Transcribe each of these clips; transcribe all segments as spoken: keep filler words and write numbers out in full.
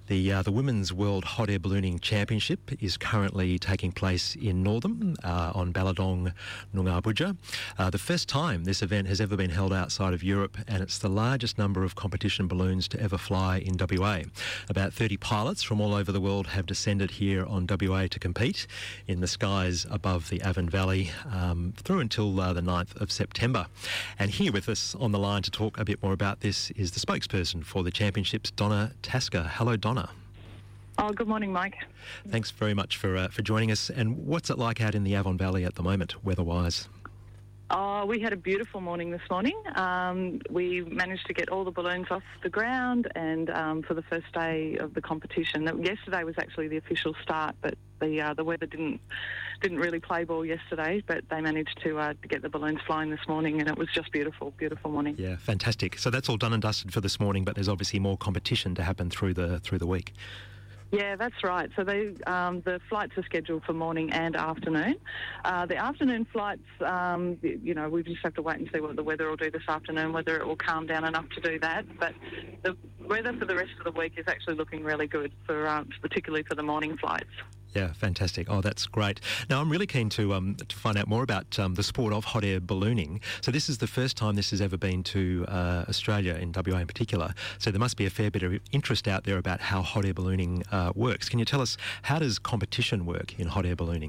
The uh, the Women's World Hot Air Ballooning Championship is currently taking place in Northam uh, on Ballagong Noongar Budja. Uh, the first time this event has ever been held outside of Europe, and it's the largest number of competition balloons to ever fly in W A. About thirty pilots from all over the world have descended here on W A to compete in the skies above the Avon Valley um, through until uh, the ninth of September. And here with us on the line to talk a bit more about this is the spokesperson for the championships, Donna Tasker. Hello, Donna. Oh, good morning, Mike. Thanks very much for uh, for joining us. And what's it like out in the Avon Valley at the moment, weather-wise? Oh, we had a beautiful morning this morning. Um, we managed to get all the balloons off the ground, and um, for the first day of the competition, yesterday was actually the official start, but the uh, the weather didn't didn't really play ball yesterday. But they managed to uh, to get the balloons flying this morning, and it was just beautiful, beautiful morning. Yeah, fantastic. So that's all done and dusted for this morning, but there's obviously more competition to happen through the through the week. Yeah, that's right. So they, um, the flights are scheduled for morning and afternoon. Uh, the afternoon flights, um, you know, we just have to wait and see what the weather will do this afternoon, whether it will calm down enough to do that. But the weather for the rest of the week is actually looking really good, for um, particularly for the morning flights. Yeah, fantastic. Oh, that's great. Now, I'm really keen to um, to find out more about um, the sport of hot air ballooning. So this is the first time this has ever been to uh, Australia, in W A in particular. So there must be a fair bit of interest out there about how hot air ballooning uh, works. Can you tell us, how does competition work in hot air ballooning?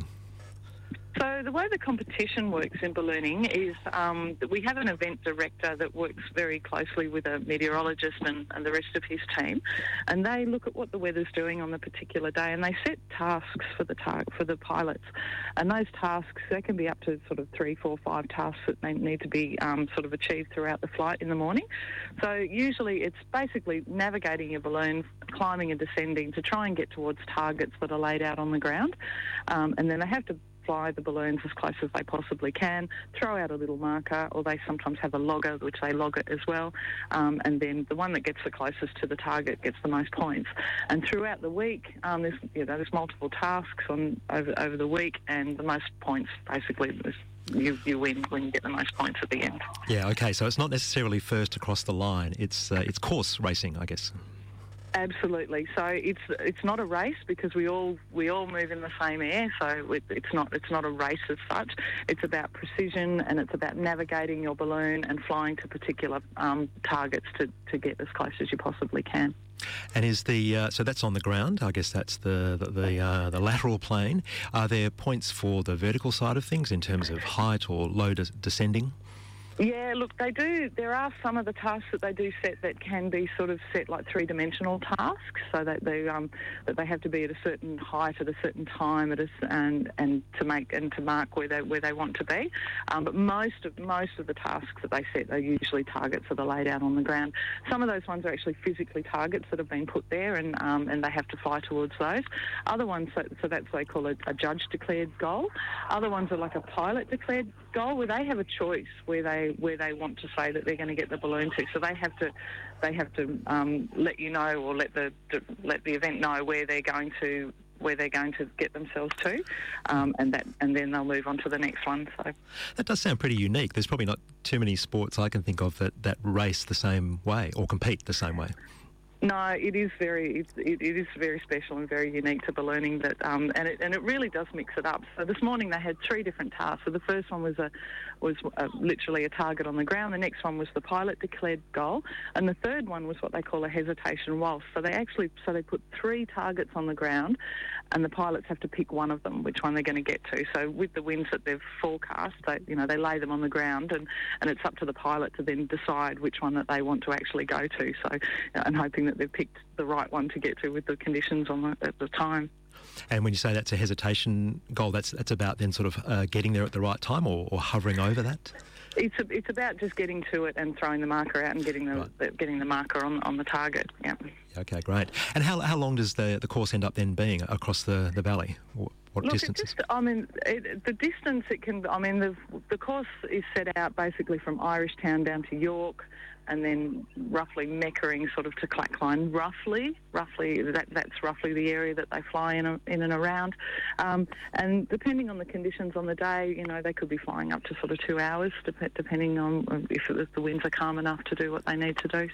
So the way the competition works in ballooning is um, that we have an event director that works very closely with a meteorologist and, and the rest of his team, and they look at what the weather's doing on the particular day, and they set tasks for the tar- for the pilots. And those tasks, they can be up to sort of three, four, five tasks that they need to be um, sort of achieved throughout the flight in the morning. So usually it's basically navigating your balloon, climbing and descending to try and get towards targets that are laid out on the ground, um, and then they have to fly the balloons as close as they possibly can, throw out a little marker, or they sometimes have a logger, which they log it as well, um, and then the one that gets the closest to the target gets the most points. And throughout the week, um, there's, you know, there's multiple tasks on over, over the week, and the most points, basically, is You, you win when you get the most points at the end. Yeah, okay, so it's not necessarily first across the line, it's uh, it's course racing, I guess. Absolutely. So it's it's not a race, because we all we all move in the same air. So it, it's not it's not a race as such. It's about precision, and it's about navigating your balloon and flying to particular um, targets to, to get as close as you possibly can. And is the uh, so that's on the ground? I guess that's the the the, uh, the lateral plane. Are there points for the vertical side of things in terms of height or low des- descending? Yeah, look, they do. There are some of the tasks that they do set that can be sort of set like three-dimensional tasks, so that they um, that they have to be at a certain height at a certain time at a, and and to make and to mark where they where they want to be. Um, but most of most of the tasks that they set are usually targets that are laid out on the ground. Some of those ones are actually physically targets that have been put there, and um, and they have to fly towards those. Other ones, so, so that's what they call a, a judge-declared goal. Other ones are like a pilot-declared goal, where they have a choice where they where they want to say that they're going to get the balloon to. So they have to they have to um, let you know, or let the let the event know where they're going to where they're going to get themselves to, um, and that and then they'll move on to the next one. So that does sound pretty unique. There's probably not too many sports I can think of that, that race the same way or compete the same way. No, it is very it, it, it is very special and very unique to ballooning. That um, and it and it really does mix it up. So this morning they had three different tasks. So the first one was a was a, literally a target on the ground. The next one was the pilot declared goal, and the third one was what they call a hesitation waltz. So they actually so they put three targets on the ground, and the pilots have to pick one of them, which one they're going to get to. So with the winds that they've forecast, they you know they lay them on the ground, and, and it's up to the pilot to then decide which one that they want to actually go to. So and hoping that they've picked the right one to get to with the conditions on the, at the time. And when you say that's a hesitation goal, that's that's about then sort of uh, getting there at the right time, or, or hovering over that? It's a, it's about just getting to it and throwing the marker out and getting the, right. the getting the marker on on the target. Yeah. Okay, great. And how how long does the the course end up then being across the, the valley? What, what Look, distance? It just, I mean, it, the distance it can. I mean, the the course is set out basically from Irishtown down to York, and then roughly Meckering sort of to Clackline, roughly, roughly that that's roughly the area that they fly in a, in and around. Um, and depending on the conditions on the day, you know, they could be flying up to sort of two hours, dep- depending on if, it, if the winds are calm enough to do what they need to do. So.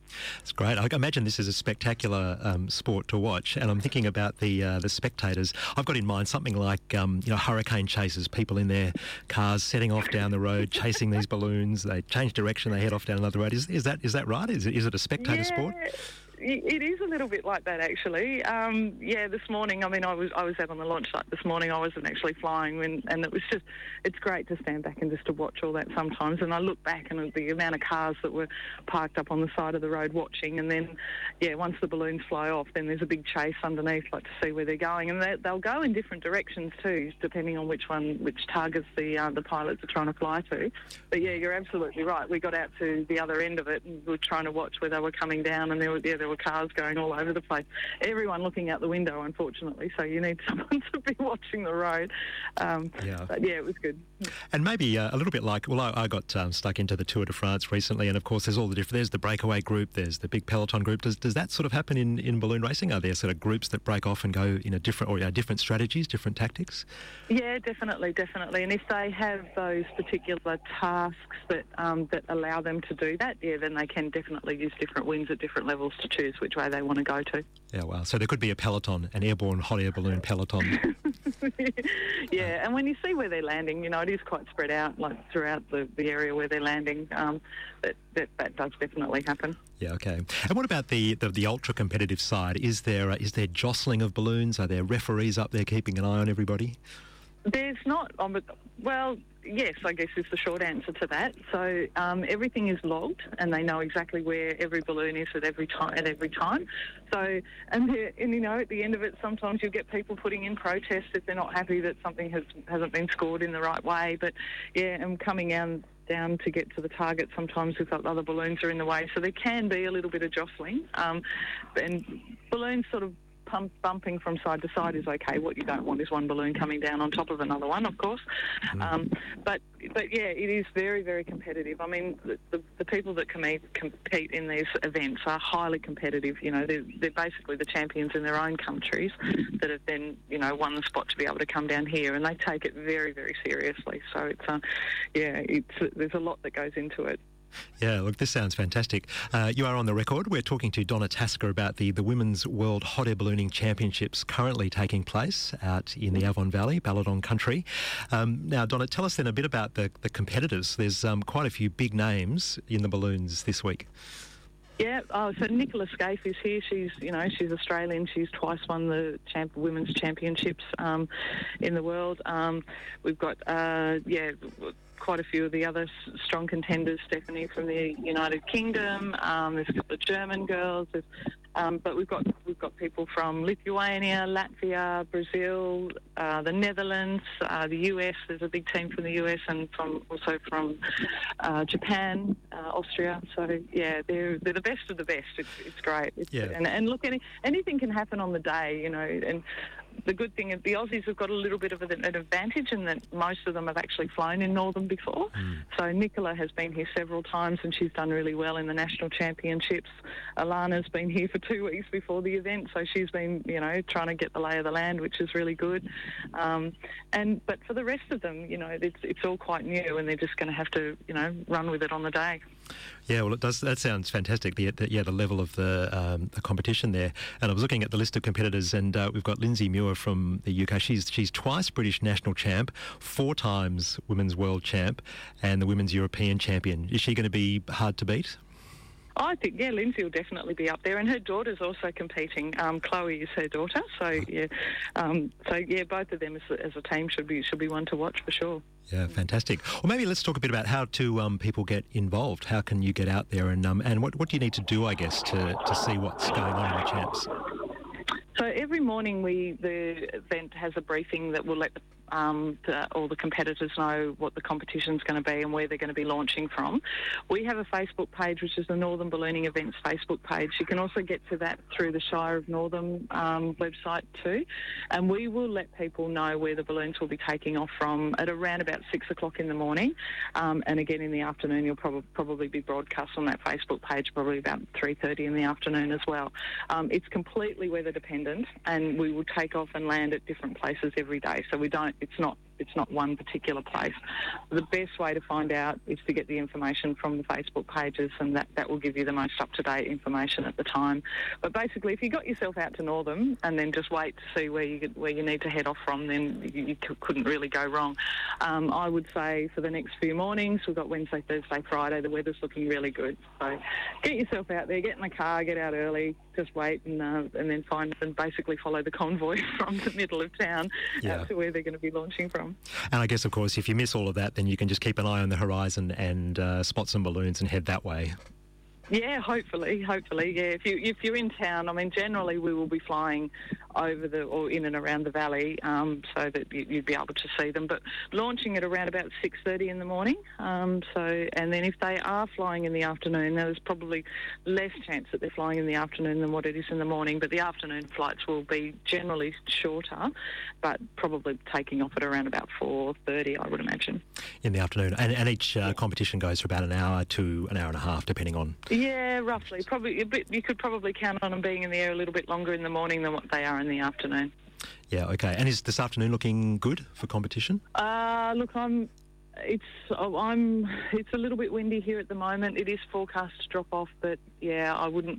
It's great. I imagine this is a spectacular um, sport to watch, and I'm thinking about the uh, the spectators. I've got in mind something like um, you know hurricane chasers, people in their cars setting off down the road, chasing these balloons. They change direction, they head off down another road. Is, is that is that right? Is it, is it a spectator yeah. sport? It is a little bit like that, actually. Um, yeah, this morning, I mean, I was I was out on the launch site this morning. I wasn't actually flying, when, and it was just, it's great to stand back and just to watch all that sometimes. And I look back and the amount of cars that were parked up on the side of the road watching, and then, yeah, once the balloons fly off, then there's a big chase underneath, like to see where they're going. And they, they'll go in different directions too, depending on which one, which targets the uh, the pilots are trying to fly to. But yeah, you're absolutely right. We got out to the other end of it, and we were trying to watch where they were coming down, and there were yeah, there were cars going all over the place. Everyone looking out the window, unfortunately, so you need someone to be watching the road. Um, yeah. But yeah, it was good. And maybe uh, a little bit like, well, I, I got um, stuck into the Tour de France recently, and of course there's all the different, there's the breakaway group, there's the big peloton group. Does does that sort of happen in, in balloon racing? Are there sort of groups that break off and go in a different, or you know, different strategies, different tactics? Yeah, definitely, definitely. And if they have those particular tasks that um, that allow them to do that, yeah, then they can definitely use different wings at different levels to choose which way they want to go to. Yeah, wow. So there could be a peloton, an airborne hot air balloon peloton. Yeah, and when you see where they're landing, you know, it is quite spread out, like throughout the, the area where they're landing. Um, but that, that does definitely happen. Yeah, okay. And what about the, the, the ultra-competitive side? Is there uh, is there jostling of balloons? Are there referees up there keeping an eye on everybody? There's not, um, well, yes, I guess is the short answer to that. So um, everything is logged, and they know exactly where every balloon is at every time. At every time. So, and, and you know, at the end of it, sometimes you'll get people putting in protests if they're not happy that something has hasn't been scored in the right way. But yeah, and coming down down to get to the target sometimes if other balloons are in the way. So there can be a little bit of jostling, um, and balloons sort of Pump, bumping from side to side is okay. What you don't want is one balloon coming down on top of another one, of course. Mm. Um, but but yeah, it is very, very competitive. I mean, the, the, the people that compete, compete in these events are highly competitive. You know, they're, they're basically the champions in their own countries that have then, you know, won the spot to be able to come down here, and they take it very, very seriously. So it's, uh, yeah, it's there's a lot that goes into it. Yeah, look, this sounds fantastic. Uh, you are on the record. We're talking to Donna Tasker about the, the Women's World Hot Air Ballooning Championships currently taking place out in the Avon Valley, Balladong country. Um, now, Donna, tell us then a bit about the, the competitors. There's um, quite a few big names in the balloons this week. Yeah, oh, so Nicola Scaife is here. She's, you know, she's Australian. She's twice won the champ- women's championships um, in the world. Um, we've got, uh, yeah, quite a few of the other strong contenders. Stephanie from the United Kingdom. Um, there's a couple of German girls. There's, um, but we've got we've got people from Lithuania, Latvia, Brazil, uh, the Netherlands, uh, the U S. There's a big team from the U S and from also from uh, Japan, uh, Austria. So yeah, they're they're the best of the best. It's, it's great. It's, yeah. And, and look, any, anything can happen on the day, you know. And the good thing is the Aussies have got a little bit of an advantage in that most of them have actually flown in Northern before. Mm. So Nicola has been here several times and she's done really well in the national championships. Alana's been here for two weeks before the event, so she's been, you know, trying to get the lay of the land, which is really good. Um, and but for the rest of them, you know, it's it's all quite new, and they're just going to have to, you know, run with it on the day. Yeah, well, it does. That sounds fantastic. The, the yeah, the level of the um, the competition there. And I was looking at the list of competitors, and uh, we've got Lindsay Muir from the U K. She's she's twice British national champ, four times women's world champ, and the women's European champion. Is she going to be hard to beat? I think, yeah, Lindsay will definitely be up there, and her daughter's also competing. Um, Chloe is her daughter, so yeah, um, so yeah, both of them as, as a team should be should be one to watch for sure. Yeah, fantastic. Well, maybe let's talk a bit about how to um, people get involved. How can you get out there, and um, and what what do you need to do, I guess, to to see what's going on in the champs? So every morning we the event has a briefing that will let the, um, the, all the competitors know what the competition's going to be and where they're going to be launching from. We have a Facebook page, which is the Northern Ballooning Events Facebook page. You can also get to that through the Shire of Northern um, website too. And we will let people know where the balloons will be taking off from at around about six o'clock in the morning. Um, and again in the afternoon, you'll prob- probably be broadcast on that Facebook page probably about three thirty in the afternoon as well. Um, it's completely weather dependent, and we will take off and land at different places every day. So we don't, it's not it's not one particular place. The best way to find out is to get the information from the Facebook pages, and that, that will give you the most up-to-date information at the time. But basically, if you got yourself out to Northam and then just wait to see where you where you need to head off from, then you, you couldn't really go wrong. Um, I would say for the next few mornings, we've got Wednesday, Thursday, Friday, the weather's looking really good. So get yourself out there, get in the car, get out early, just wait, and uh, and then find and basically follow the convoy from the middle of town yeah. out to where they're going to be launching from. And I guess, of course, if you miss all of that, then you can just keep an eye on the horizon and uh, spot some balloons and head that way. Yeah, hopefully, hopefully, yeah. If you if you're in town, I mean, generally we will be flying over the or in and around the valley, um, so that you, you'd be able to see them. But launching at around about six thirty in the morning. Um, so, and then if they are flying in the afternoon, there's probably less chance that they're flying in the afternoon than what it is in the morning. But the afternoon flights will be generally shorter, but probably taking off at around about four thirty, I would imagine. In the afternoon, and, and each uh, competition goes for about an hour to an hour and a half, depending on. Yeah, roughly. Probably a bit. You could probably count on them being in the air a little bit longer in the morning than what they are in the afternoon. Yeah. Okay. And is this afternoon looking good for competition? Uh, look, I'm. It's oh, I'm. It's a little bit windy here at the moment. It is forecast to drop off, but yeah, I wouldn't.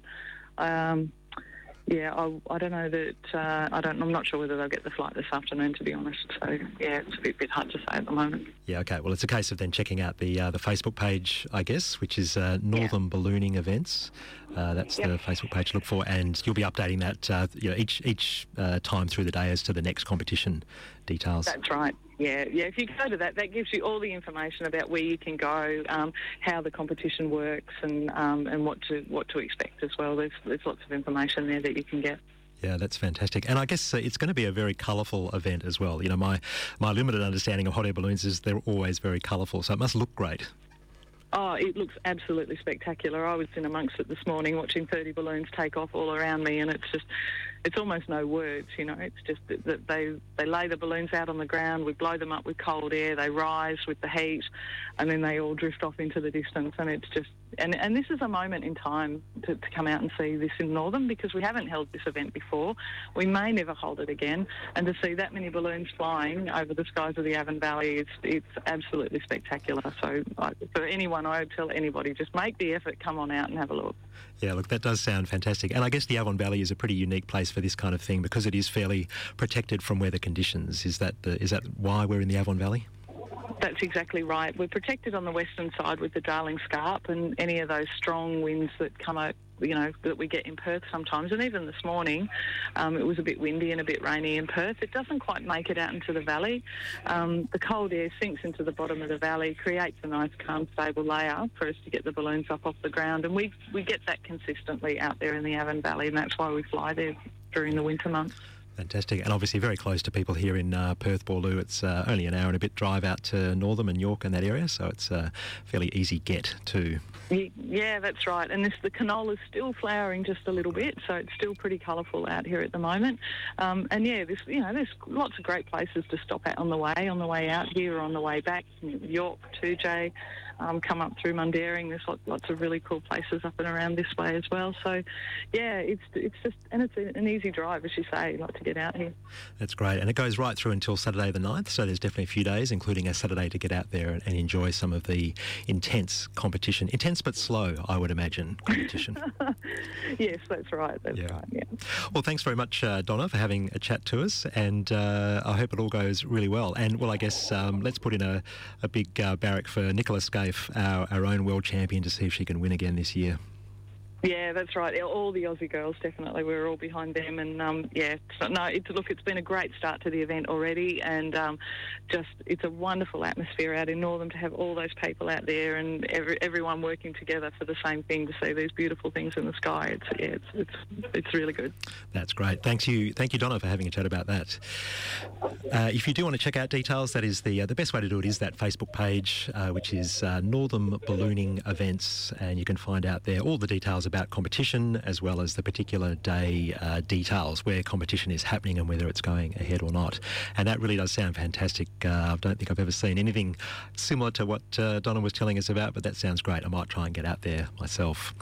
Um, yeah, I, I don't know that. Uh, I don't. I'm not sure whether they'll get the flight this afternoon, to be honest. So yeah, it's a bit, bit hard to say at the moment. Yeah. Okay. Well, it's a case of then checking out the uh, the Facebook page, I guess, which is uh, Northam yeah. Ballooning Events. Uh, that's yep. the Facebook page to look for, and you'll be updating that uh, you know, each each uh, time through the day as to the next competition details. That's right. Yeah, yeah. If you go to that, that gives you all the information about where you can go, um, how the competition works, and um, and what to what to expect as well. There's there's lots of information there that you can get. Yeah, that's fantastic. And I guess uh, it's going to be a very colourful event as well. You know, my, my limited understanding of hot air balloons is they're always very colourful, so it must look great. Oh, it looks absolutely spectacular. I was in amongst it this morning watching thirty balloons take off all around me, and it's just, it's almost no words, you know. It's just that, that they, they lay the balloons out on the ground, we blow them up with cold air, they rise with the heat, and then they all drift off into the distance, and it's just, and, and this is a moment in time to, to come out and see this in Northam, because we haven't held this event before. We may never hold it again, and to see that many balloons flying over the skies of the Avon Valley, it's, it's absolutely spectacular. So I, for anyone, I would tell anybody, just make the effort, come on out and have a look. Yeah, look, that does sound fantastic. And I guess the Avon Valley is a pretty unique place for this kind of thing because it is fairly protected from weather conditions. Is that the, is that why we're in the Avon Valley? That's exactly right. We're protected on the western side with the Darling Scarp and any of those strong winds that come out, you know, that we get in Perth sometimes. And even this morning, um, it was a bit windy and a bit rainy in Perth. It doesn't quite make it out into the valley. Um, the cold air sinks into the bottom of the valley, creates a nice, calm, stable layer for us to get the balloons up off the ground. And we, we get that consistently out there in the Avon Valley, and that's why we fly there during the winter months. Fantastic. And obviously very close to people here in uh, Perth, Boorloo. It's uh, only an hour and a bit drive out to Northam and York and that area, so it's a fairly easy get too. Yeah, that's right. And this, the canola is still flowering just a little bit, so it's still pretty colourful out here at the moment. Um, and yeah, this, you know, there's lots of great places to stop at on the way, on the way out here or on the way back. York, two J, um, come up through Mundaring. There's lots, lots of really cool places up and around this way as well. So yeah, it's it's just, and it's an easy drive, as you say, like to get out here. That's great. And it goes right through until Saturday the ninth, so there's definitely a few days, including a Saturday, to get out there and, and enjoy some of the intense competition. Intense but slow, I would imagine, competition. Yes, that's right. That's yeah. right, yeah. Well, thanks very much, uh, Donna, for having a chat to us, and uh, I hope it all goes really well. And, well, I guess um, let's put in a, a big uh, barrack for Nicola Scaife, our, our own world champion, to see if she can win again this year. Yeah, that's right. All the Aussie girls, definitely. We're all behind them. And, um, yeah, so, no, it's, look, it's been a great start to the event already. And um, just, it's a wonderful atmosphere out in Northam to have all those people out there and every, everyone working together for the same thing, to see these beautiful things in the sky. It's, yeah, it's, it's, it's really good. That's great. Thanks you. Thank you, Donna, for having a chat about that. Uh, if you do want to check out details, that is the uh, the best way to do it is that Facebook page, uh, which is uh, Northam Ballooning Events, and you can find out there all the details about competition as well as the particular day uh, details, where competition is happening and whether it's going ahead or not. And that really does sound fantastic. Uh, I don't think I've ever seen anything similar to what uh, Donna was telling us about, but that sounds great. I might try and get out there myself.